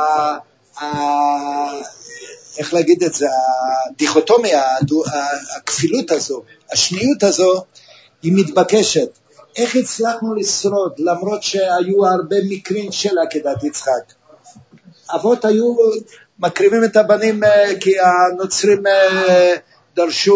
איך להגיד את זה, הדיכוטומיה, הכפילות הזו, השניות הזו, היא מתבקשת. איך הצלחנו לשרוד, למרות שהיו הרבה מקרים של עקדת יצחק? אבות היו מקריבים את הבנים כי הנוצרים דרשו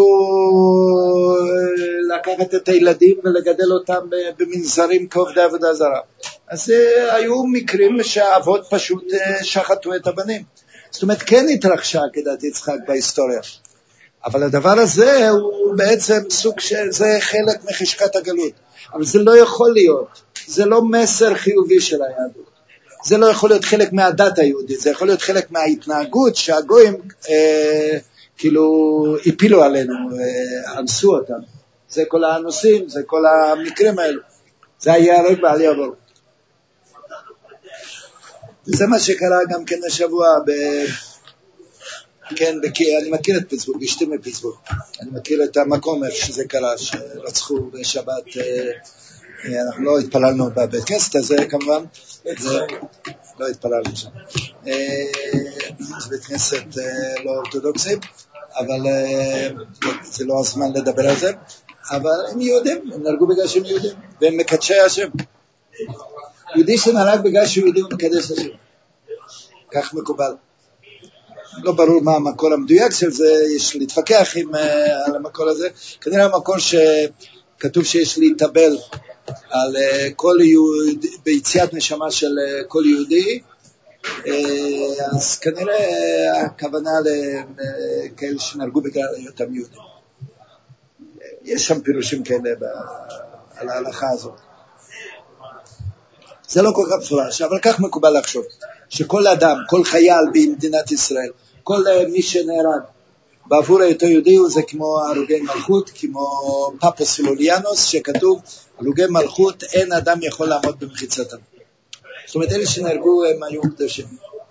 לקחת את הילדים ולגדל אותם במנזרים כעובדי עבודה זרה. אז היו מקרים שהאבות פשוט שחטו את הבנים. זאת אומרת, כן התרחשה עקדת יצחק בהיסטוריה. אבל הדבר הזה הוא בעצם סוג שזה חלק מחשקת הגלות. אבל זה לא יכול להיות. זה לא מסר חיובי של היהדות. זה לא יכול להיות חלק מהדת היהודית. זה יכול להיות חלק מההתנהגות שהגויים כאילו הפילו עלינו, אנסו אותנו. זה כל הנושאים, זה כל המקרים האלו. זה היה הרג בעלי עבור. זה מה שקרה גם כן השבוע כן, אני מכיר את פיטסבורג, אשתי מפיטסבורג. אני מכיר את המקום איך שזה קרה, שרצחו בשבת, אנחנו לא התפללנו בבית כנסת הזה כמובן, לא התפללנו שם. זה בית כנסת לא אורתודוקסי, אבל זה לא הזמן לדבר על זה. אבל הם יהודים, הם נהרגו בגלל שהם יהודים, והם מקדשי השם. יהודי שנהרג בגלל שהוא יהודי ומקדש השם. כך מקובל. לא ברור מה המקור המדויק של זה, יש להתפקח על המקור הזה. כנראה המקור שכתוב שיש להתאבל על כל יהודי, ביציאת נשמה של כל יהודי, אז כנראה הכוונה לכאלה שנהרגו בגלל היותם יהודים. יש שם פירושים כאלה על ההלכה הזאת. זה לא כל כך מפורש, אבל כך מקובל לחשוב, שכל אדם, כל חייל במדינת ישראל, כל מי שנהרג בעבור היותו יהודי, זה כמו הרוגי מלכות, כמו פאפוס פילוליאנוס, שכתוב, הרוגי מלכות, אין אדם יכול לעמוד במחיצתם. זאת אומרת, אלה שנהרגו הם היו קדושים.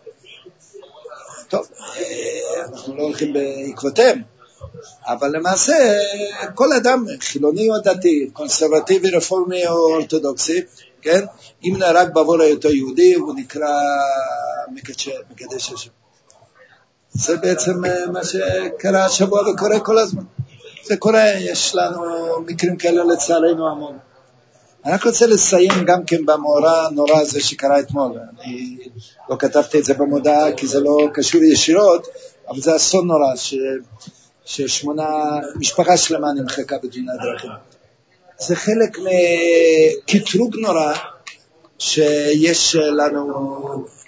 טוב, אנחנו לא הולכים בעקבותיהם, אבל למעשה, כל אדם, חילוני או דתי, קונסרבטיבי, רפורמי או אורתודוקסי, כן? אם נהרג בעבור היותו יהודי, הוא נקרא מקדש השם. זה בעצם מה שקרה השבוע וקורה כל הזמן. זה קורה, יש לנו מקרים כאלה לצערנו המון. אני רק רוצה לסיים גם כן במאורע הנורא הזה שקרה אתמול. אני לא כתבתי את זה במודעה כי זה לא קשור ישירות, אבל זה אסון נורא משפחה שלמה נמחקה בתאונת דרכים. זה חלק מקטרוג נורא שיש לנו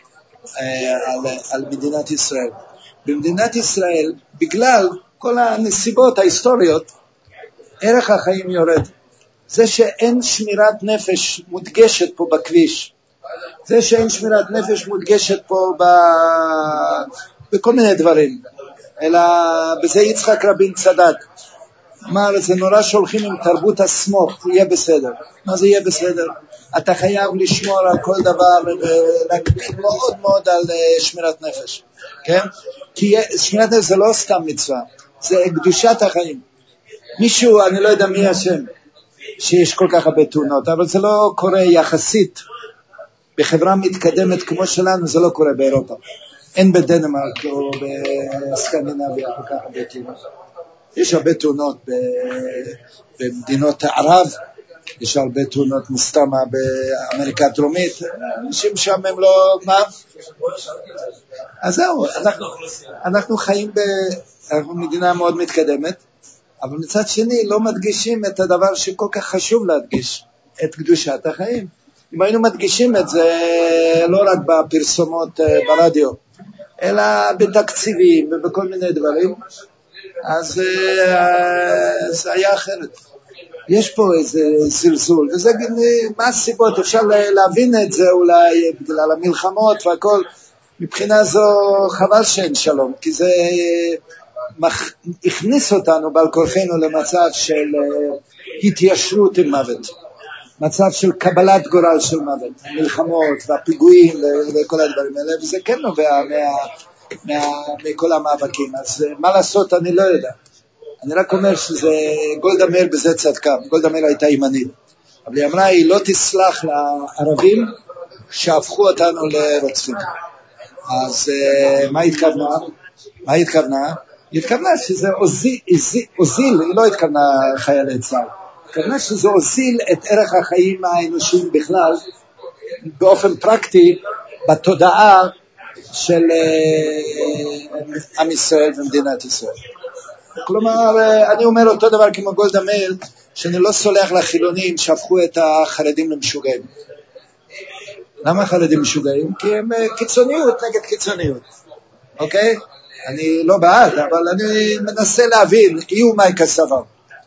על מדינת ישראל. במדינת ישראל, בגלל כל הנסיבות ההיסטוריות, ערך החיים יורד. זה שאין שמירת נפש מודגשת פה בכביש, זה שאין שמירת נפש מודגשת פה בכל מיני דברים, אלא בזה יצחק רבין צדק. אמר, זה נורא שהולכים עם תרבות הסמוך, יהיה בסדר. מה זה יהיה בסדר? אתה חייב לשמור על כל דבר ולהקפיד מאוד מאוד על שמירת נפש, כן? כי שמירת נפש זה לא סתם מצווה, זה קדושת החיים. מישהו, אני לא יודע מי השם, שיש כל כך הרבה תאונות, אבל זה לא קורה יחסית. בחברה מתקדמת כמו שלנו זה לא קורה באירופה. אין בדנמרק או בסקנדינביה כל כך הרבה תאונות. יש הרבה תאונות במדינות ערב, יש הרבה תאונות מסתמה באמריקה הדרומית, אנשים שם הם לא, מה? אז זהו, אנחנו חיים אנחנו מדינה מאוד מתקדמת, אבל מצד שני לא מדגישים את הדבר שכל כך חשוב להדגיש, את קדושת החיים. אם היינו מדגישים את זה לא רק בפרסומות ברדיו, אלא בתקציבים ובכל מיני דברים, אז זה היה אחרת. יש פה איזה זלזול, וזה מה הסיבות, אפשר להבין את זה אולי בגלל המלחמות והכל. מבחינה זו חבל שאין שלום, כי זה הכניס אותנו בעל כורחנו למצב של התיישרות עם מוות, מצב של קבלת גורל של מוות, מלחמות והפיגועים וכל הדברים האלה, וזה כן נובע מכל המאבקים. אז מה לעשות אני לא יודע, אני רק אומר שזה גולדה מאיר בזה צדקה. גולדה מאיר הייתה ימנית, אבל היא אמרה היא לא תסלח לערבים שהפכו אותנו לרוצחים. אז מה התכוונה? היא התכוונה שזה הוזיל, היא לא התכוונה חיילי צה"ל, התכוונה שזה הוזיל את ערך החיים האנושיים בכלל באופן פרקטי בתודעה של עם ישראל ומדינת ישראל. כלומר, אני אומר אותו דבר כמו גולדה מאיר, שאני לא סולח לחילונים שהפכו את החרדים למשוגעים. למה חרדים משוגעים? כי הם קיצוניות נגד קיצוניות. אוקיי? אני לא בעד, אבל אני מנסה להבין, איום מה כסבר.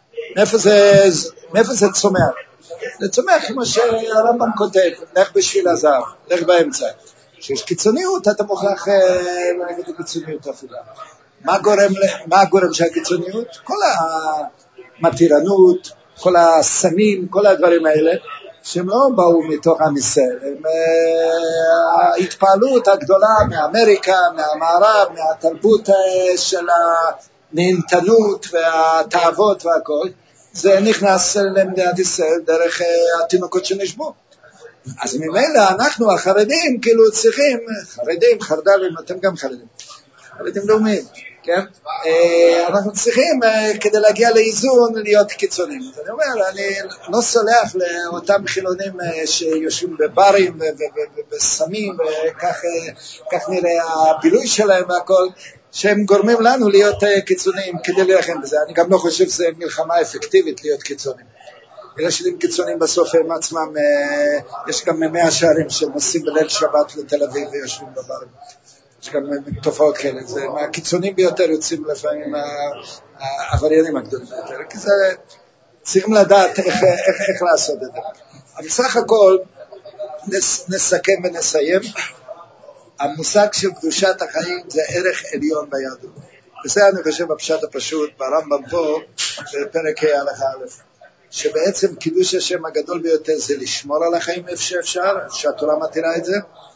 מאיפה זה צומח? זה צומח כמו שהרמב"ם כותב, לך בשביל הזהב, לך באמצע. כשיש קיצוניות, אתה מוכרח נגד הקיצוניות אפילו. מה גורם של הקיצוניות? כל המתירנות, כל הסמים, כל הדברים האלה, שהם לא באו מתוך עם ישראל, הם ההתפעלות הגדולה מאמריקה, מהמערב, מהתרבות של הנהנתנות והתאוות והכל, זה נכנס למדינת ישראל דרך התינוקות שנשבו. אז ממילא אנחנו החרדים כאילו צריכים, חרד"לים, אתם גם חרדים לאומיים, כן? אנחנו צריכים כדי להגיע לאיזון להיות קיצונים. אז אני אומר, אני לא סולח לאותם חילונים שיושבים בברים ובסמים, וכך נראה הבילוי שלהם והכל, שהם גורמים לנו להיות קיצוניים כדי להילחם בזה. אני גם לא חושב שזה מלחמה אפקטיבית להיות קיצונים. ילדים קיצונים בסוף הם עצמם, יש גם 100 שערים שנוסעים בליל שבת לתל אביב ויושבים בברים. יש גם תופעות כאלה, זה מהקיצונים ביותר יוצאים לפעמים העבריינים הגדולים ביותר, כי זה צריכים לדעת איך לעשות את זה. אבל בסך הכל נסכם ונסיים, המושג של קדושת החיים זה ערך עליון ביהדות. וזה אני חושב בפשט הפשוט, ברמב"ם פה, בפרק הלכה א', שבעצם קידוש השם הגדול ביותר זה לשמור על החיים איפה שאפשר, שהתורה מתירה את זה,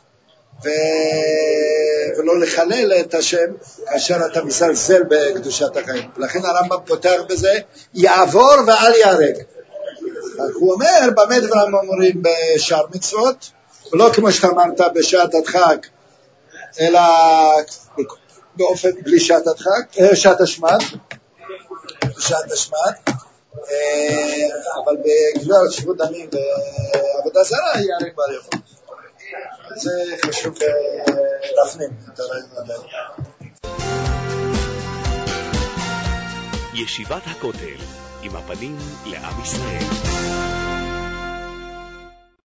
ולא לחלל את השם כאשר אתה מזלזל בקדושת החיים. לכן הרמב"ם פותח בזה, יעבור ואל יהרג. הוא אומר, במה דברים אומרים בשאר מצוות, ולא כמו שאתה אמרת בשעת הדחק, אלא באופן בלי שעת הדחק, שעת השמד, אבל בגלל שבות דמים ועבודה זרה יהרג ברחוב. זה חשוב להפנים את הרעיון הזה. ישיבת הכותל עם הפנים לעם ישראל.